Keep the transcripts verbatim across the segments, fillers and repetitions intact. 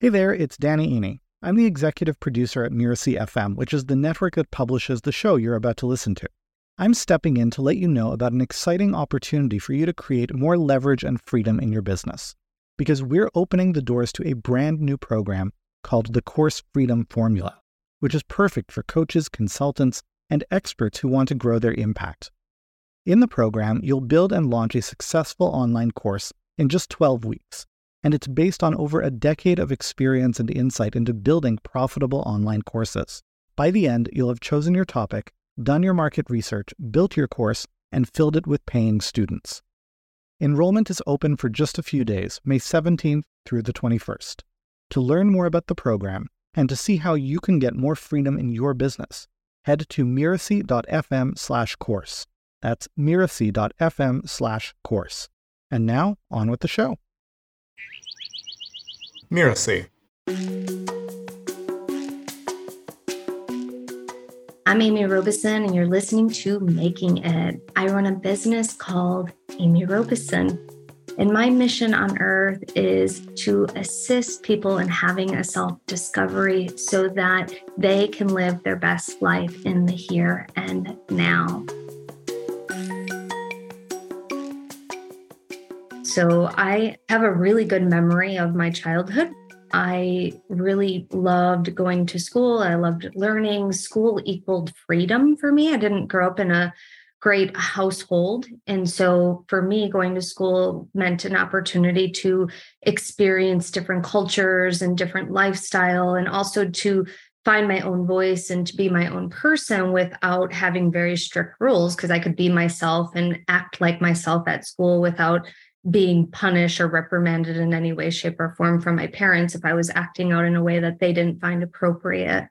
Hey there, it's Danny Iny. I'm the executive producer at Mirasee F M, which is the network that publishes the show you're about to listen to. I'm stepping in to let you know about an exciting opportunity for you to create more leverage and freedom in your business. Because we're opening the doors to a brand new program called the Course Freedom Formula, which is perfect for coaches, consultants, and experts who want to grow their impact. In the program, you'll build and launch a successful online course in just twelve weeks. And it's based on over a decade of experience and insight into building profitable online courses. By the end, you'll have chosen your topic, done your market research, built your course, and filled it with paying students. Enrollment is open for just a few days, May seventeenth through the twenty-first. To learn more about the program and to see how you can get more freedom in your business, head to mirasee.fm slash course. That's mirasee.fm slash course. And now, on with the show. Mirasee. I'm Amy Robeson, and you're listening to Making It. I run a business called Amy Robeson, and my mission on earth is to assist people in having a self-discovery so that they can live their best life in the here and now. So I have a really good memory of my childhood. I really loved going to school. I loved learning. School equaled freedom for me. I didn't grow up in a great household. And so for me, going to school meant an opportunity to experience different cultures and different lifestyle, and also to find my own voice and to be my own person without having very strict rules, because I could be myself and act like myself at school without being punished or reprimanded in any way, shape, or form from my parents if I was acting out in a way that they didn't find appropriate.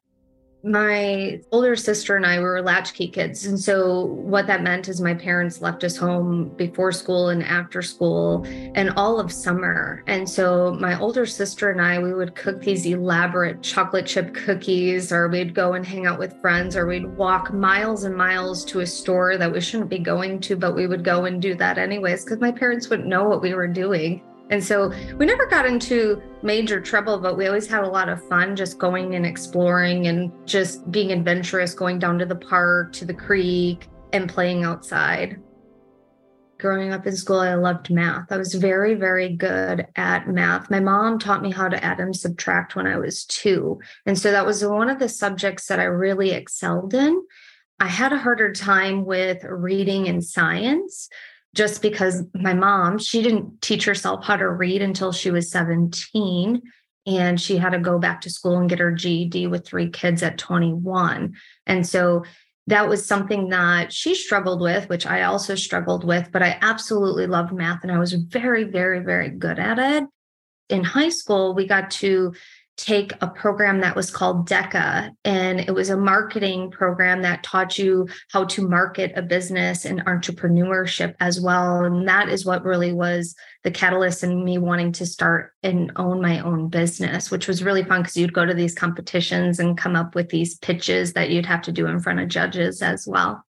My older sister and I were latchkey kids. And so what that meant is my parents left us home before school and after school and all of summer. And so my older sister and I, we would cook these elaborate chocolate chip cookies, or we'd go and hang out with friends, or we'd walk miles and miles to a store that we shouldn't be going to, but we would go and do that anyways, because my parents wouldn't know what we were doing. And so we never got into major trouble, but we always had a lot of fun just going and exploring and just being adventurous, going down to the park, to the creek, and playing outside. Growing up in school, I loved math. I was very, very good at math. My mom taught me how to add and subtract when I was two. And so that was one of the subjects that I really excelled in. I had a harder time with reading and science, just because my mom, she didn't teach herself how to read until she was seventeen, and she had to go back to school and get her G E D with three kids at twenty-one. And so that was something that she struggled with, which I also struggled with, but I absolutely loved math, and I was very, very, very good at it. In high school, we got to take a program that was called DECA, and it was a marketing program that taught you how to market a business and entrepreneurship as well. And that is what really was the catalyst in me wanting to start and own my own business, which was really fun because you'd go to these competitions and come up with these pitches that you'd have to do in front of judges as well.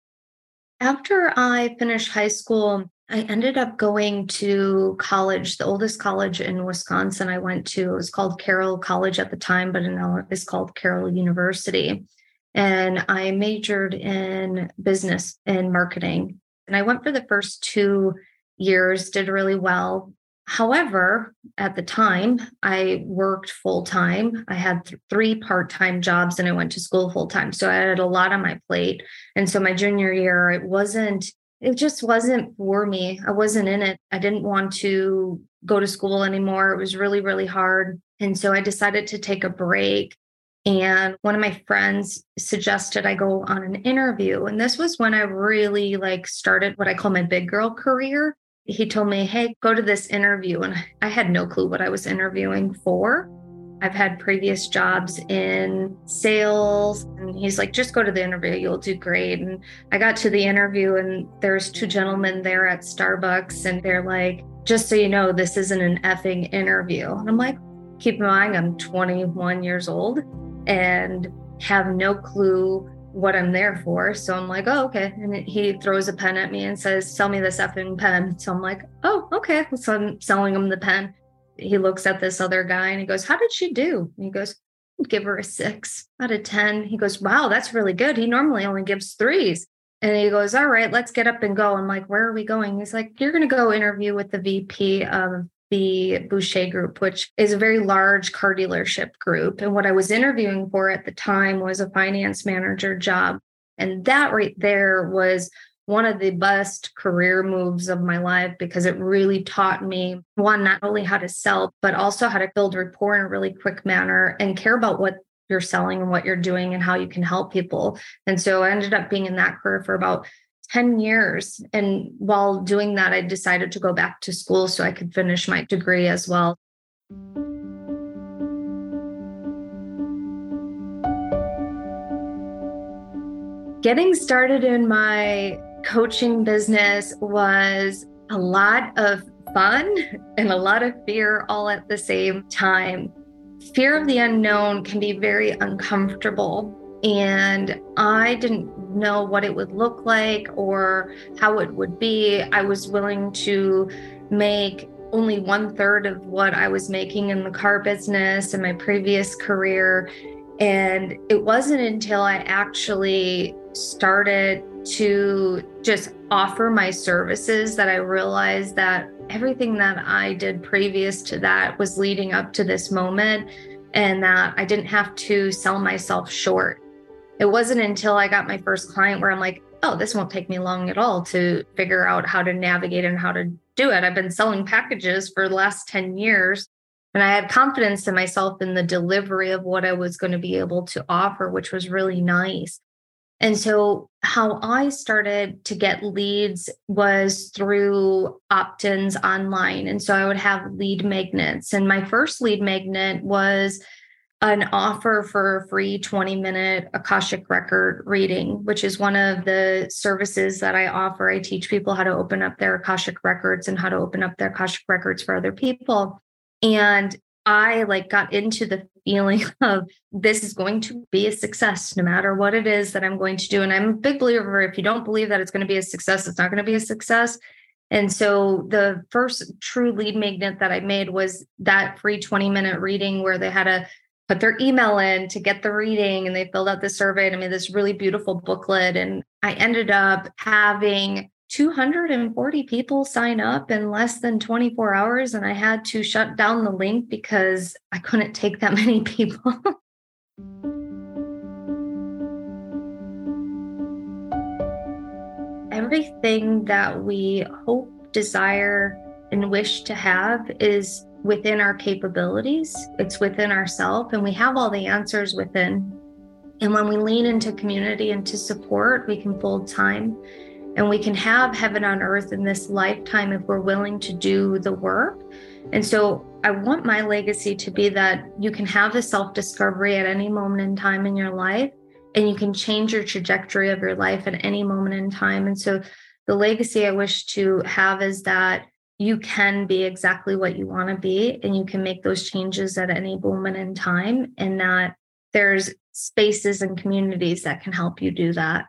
After I finished high school, I ended up going to college, the oldest college in Wisconsin I went to. It was called Carroll College at the time, but now it's called Carroll University. And I majored in business and marketing. And I went for the first two years, did really well. However, at the time, I worked full-time. I had th- three part-time jobs, and I went to school full-time. So I had a lot on my plate. And so my junior year, it wasn't It just wasn't for me. I wasn't in it. I didn't want to go to school anymore. It was really, really hard. And so I decided to take a break. And one of my friends suggested I go on an interview. And this was when I really like started what I call my big girl career. He told me, hey, go to this interview. And I had no clue what I was interviewing for. I've had previous jobs in sales, and he's like, just go to the interview, you'll do great. And I got to the interview, and there's two gentlemen there at Starbucks, and they're like, just so you know, this isn't an effing interview. And I'm like, keep in mind, I'm twenty-one years old and have no clue what I'm there for. So I'm like, oh, okay. And he throws a pen at me and says, sell me this effing pen. So I'm like, oh, okay. So I'm selling him the pen. he looks at this other guy and he goes, how did she do? And he goes, I'd give her a six out of ten. He goes, wow, that's really good. He normally only gives threes. And he goes, all right, let's get up and go. I'm like, where are we going? He's like, you're going to go interview with the V P of the Boucher Group, which is a very large car dealership group. And what I was interviewing for at the time was a finance manager job. And that right there was one of the best career moves of my life, because it really taught me, one, not only how to sell, but also how to build rapport in a really quick manner and care about what you're selling and what you're doing and how you can help people. And so I ended up being in that career for about ten years. And while doing that, I decided to go back to school so I could finish my degree as well. Getting started in my coaching business was a lot of fun and a lot of fear all at the same time. Fear of the unknown can be very uncomfortable. And I didn't know what it would look like or how it would be. I was willing to make only one third of what I was making in the car business in my previous career. And it wasn't until I actually started to just offer my services that I realized that everything that I did previous to that was leading up to this moment, and that I didn't have to sell myself short. It wasn't until I got my first client where I'm like, oh, this won't take me long at all to figure out how to navigate and how to do it. I've been selling packages for the last ten years, and I had confidence in myself in the delivery of what I was going to be able to offer, which was really nice. And so how I started to get leads was through opt-ins online. And so I would have lead magnets. And my first lead magnet was an offer for a free twenty minute Akashic record reading, which is one of the services that I offer. I teach people how to open up their Akashic records and how to open up their Akashic records for other people. And I like got into the feeling of this is going to be a success no matter what it is that I'm going to do. And I'm a big believer, if you don't believe that it's going to be a success, it's not going to be a success. And so the first true lead magnet that I made was that free twenty minute reading where they had to put their email in to get the reading, and they filled out the survey and I made this really beautiful booklet. And I ended up having two hundred forty people sign up in less than twenty-four hours. And I had to shut down the link because I couldn't take that many people. Everything that we hope, desire, and wish to have is within our capabilities. It's within ourselves, and we have all the answers within. And when we lean into community and to support, we can fold time. And we can have heaven on earth in this lifetime if we're willing to do the work. And so I want my legacy to be that you can have the self-discovery at any moment in time in your life, and you can change your trajectory of your life at any moment in time. And so the legacy I wish to have is that you can be exactly what you want to be, and you can make those changes at any moment in time, and that there's spaces and communities that can help you do that.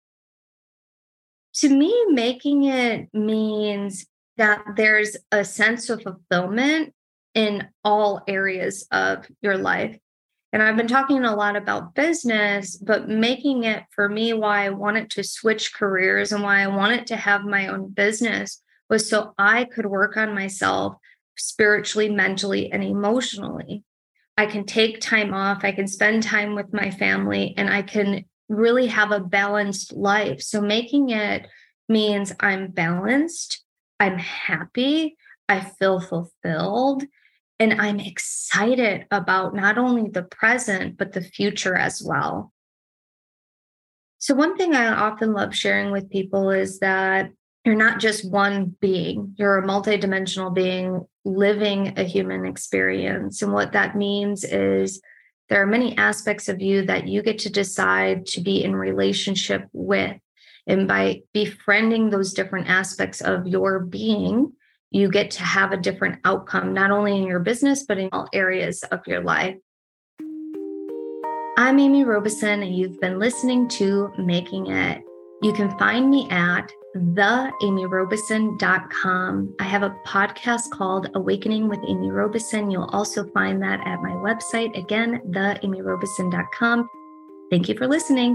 To me, making it means that there's a sense of fulfillment in all areas of your life. And I've been talking a lot about business, but making it for me, why I wanted to switch careers and why I wanted to have my own business was so I could work on myself spiritually, mentally, and emotionally. I can take time off, I can spend time with my family, and I can really have a balanced life. So making it means I'm balanced, I'm happy, I feel fulfilled, and I'm excited about not only the present, but the future as well. So one thing I often love sharing with people is that you're not just one being, you're a multidimensional being living a human experience. And what that means is there are many aspects of you that you get to decide to be in relationship with. And by befriending those different aspects of your being, you get to have a different outcome, not only in your business, but in all areas of your life. I'm Amy Robeson, and you've been listening to Making It. You can find me at the amy robeson dot com. I have a podcast called Awakening with Amy Robeson. You'll also find that at my website, again, the amy robeson dot com. Thank you for listening.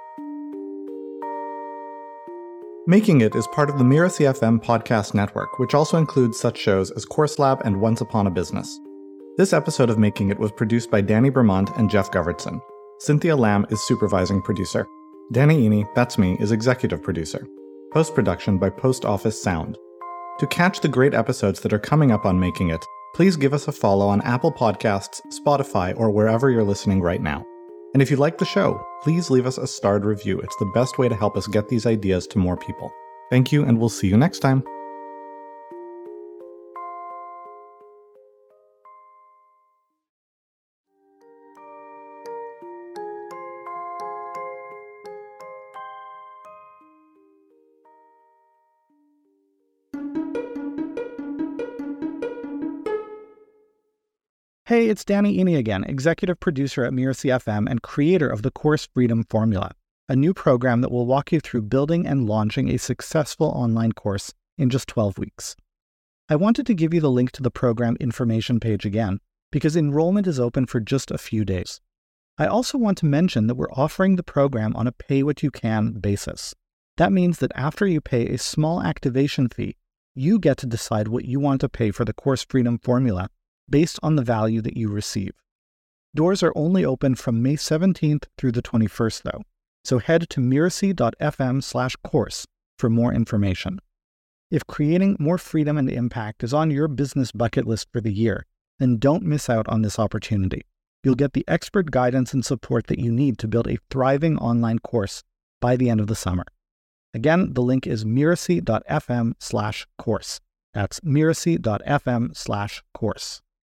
Making It is part of the Miracy F M podcast network, which also includes such shows as Course Lab and Once Upon a Business. This episode of Making It was produced by Danny Bermond and Jeff Govertson. Cynthia Lamb is supervising producer. Danny Iny, that's me, is executive producer. Post-production by Post Office Sound. To catch the great episodes that are coming up on Making It, please give us a follow on Apple Podcasts, Spotify, or wherever you're listening right now. And if you like the show, please leave us a starred review. It's the best way to help us get these ideas to more people. Thank you, and we'll see you next time. Hey, it's Danny Iny again, executive producer at Miracy F M and creator of the Course Freedom Formula, a new program that will walk you through building and launching a successful online course in just twelve weeks. I wanted to give you the link to the program information page again, because enrollment is open for just a few days. I also want to mention that we're offering the program on a pay-what-you-can basis. That means that after you pay a small activation fee, you get to decide what you want to pay for the Course Freedom Formula based on the value that you receive. Doors are only open from May seventeenth through the twenty-first, though, so head to miracy dot f m slash course for more information. If creating more freedom and impact is on your business bucket list for the year, then don't miss out on this opportunity. You'll get the expert guidance and support that you need to build a thriving online course by the end of the summer. Again, the link is miracy dot f m slash course. That's miracy dot f m slash course.